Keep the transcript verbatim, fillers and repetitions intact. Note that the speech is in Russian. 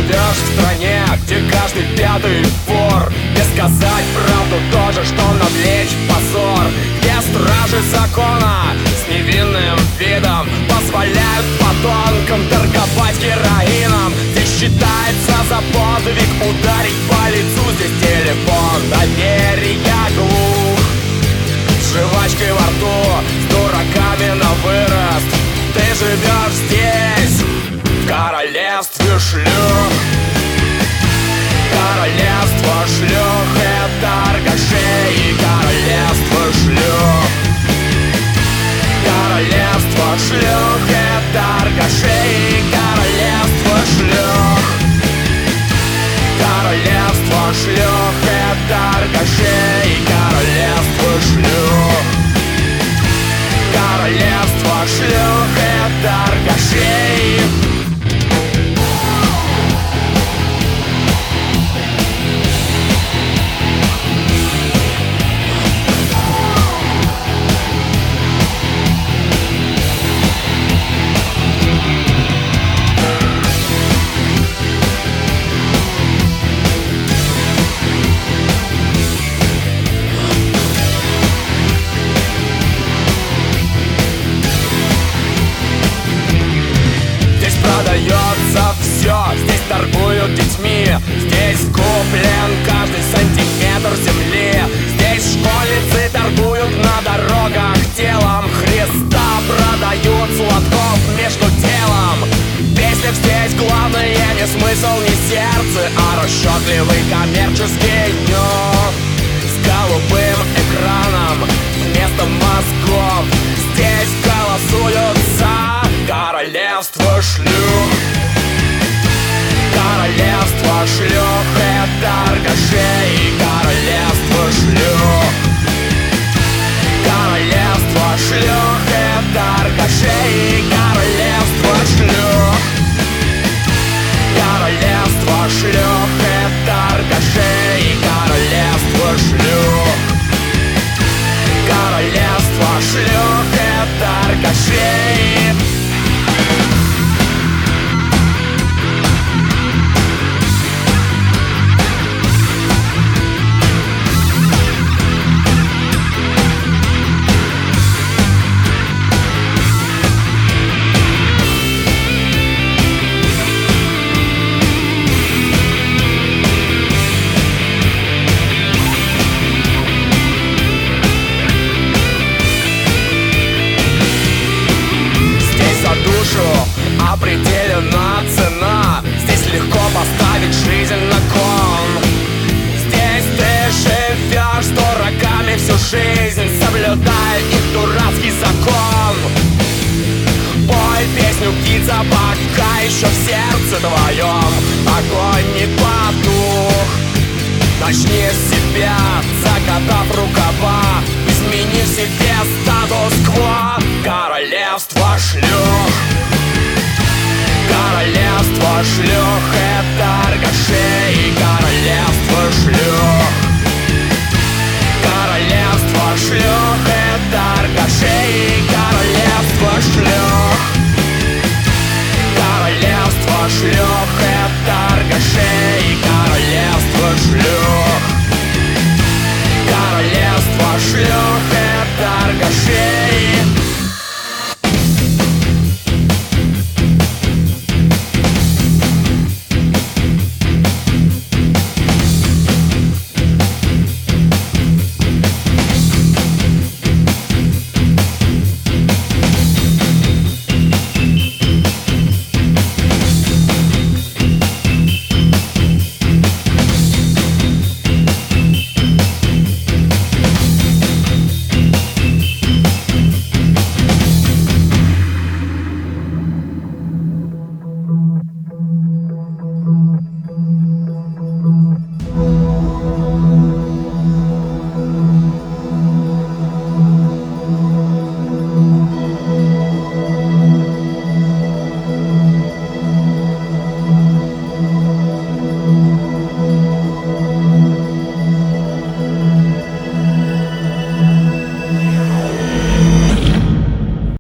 живешь в стране, где каждый пятый вор, где сказать правду тоже, что навлечь позор, где стражи закона с невинным видом позволяют подонкам торговать героином, где считается за подвиг ударить по лицу. Здесь телефон доверия глух, с жвачкой во рту, с дураками на вырост. Ты живешь здесь, в королевстве шлюх. Королевство шлюх — это торгашей. Королевство шлюх. Королевство шлюх — это торгашей. Королевство шлюх. Королевство шлюх — это торгашей. Королевство шлюх. Королевство шлюх — это торгашей. Продается все, здесь торгуют детьми, здесь куплен каждый сантиметр земли. Здесь школьницы торгуют на дорогах телом Христа, продают сладков между делом. В песнях здесь главное не смысл, не сердце, а расчетливый коммерческий нюх. С голубым экраном вместо мозгов здесь голосуются. Королевство шлюх. Королевство шлюх — это торгашей. Королевство шлюх. Королевство шлюх — это торгашей. Королевство шлюх. Королевство шлюх — это торгашей. Королевство шлюх. Королевство шлюх — это торгашей. Определена цена, здесь легко поставить жизнь на кон. Здесь ты живешь с дураками всю жизнь, соблюдая их дурацкий закон. Пой песню птица, пока еще в сердце твоем огонь не потух. Начни с себя, закатав рукава, измени в себе статус-кво. Королевство шлюх. Королевство шлюх — это торгашей. Королевство шлюх. Королевство шлюх — это торгашей. Королевство шлюх. Королевство шлюх — это торгашей. Королевство шлюх. Королевство шлюх.